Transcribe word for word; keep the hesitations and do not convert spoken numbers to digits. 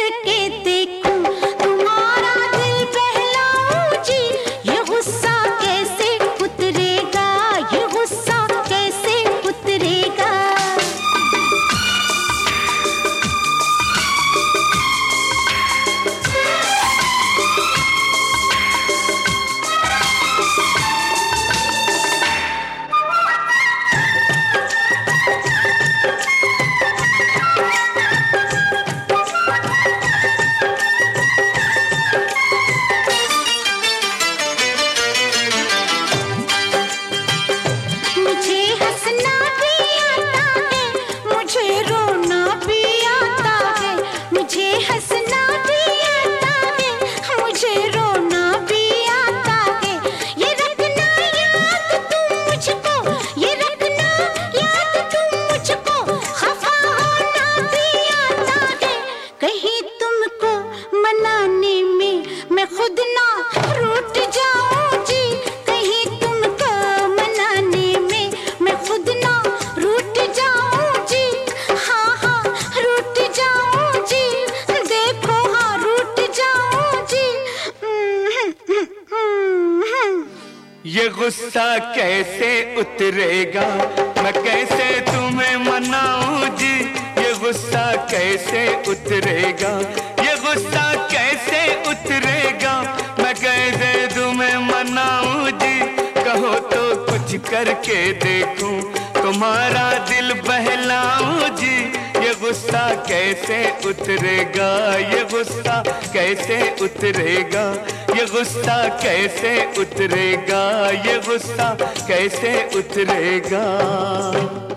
करके देखूं, तुम्हारा दिल बहलाऊं जी। ये गुस्सा कैसे उतरेगा, ये गुस्सा कैसे उतरेगा। मुझे हंसना भी आता है, मुझे रोना भी आता है। मुझे हंसना भी आता है, मुझे रोना भी आता है। ये रखना याद तुम मुझको, ये रखना याद तुम मुझको। खफा होना भी आता है, कहीं तुमको मनाने में मैं खुद ना रूठ जाऊं जी। कहीं तुमको मनाने में मैं खुद ना रूठ जाऊं जी। हाँ हाँ रूठ जाऊं जी, देखो हाँ रूठ जाऊं जी। ये गुस्सा कैसे उतरेगा, मैं कैसे तुम्हें मनाऊं जी। ये गुस्सा कैसे उतरेगा, ये गुस्सा कैसे उतरेगा, मैं कैसे तुम्हें मनाऊं जी। कहो तो कुछ करके देखूं, तुम्हारा दिल बहलाऊं जी। ये गुस्सा कैसे उतरेगा, ये गुस्सा कैसे उतरेगा, ये गुस्सा कैसे उतरेगा, ये गुस्सा कैसे उतरेगा।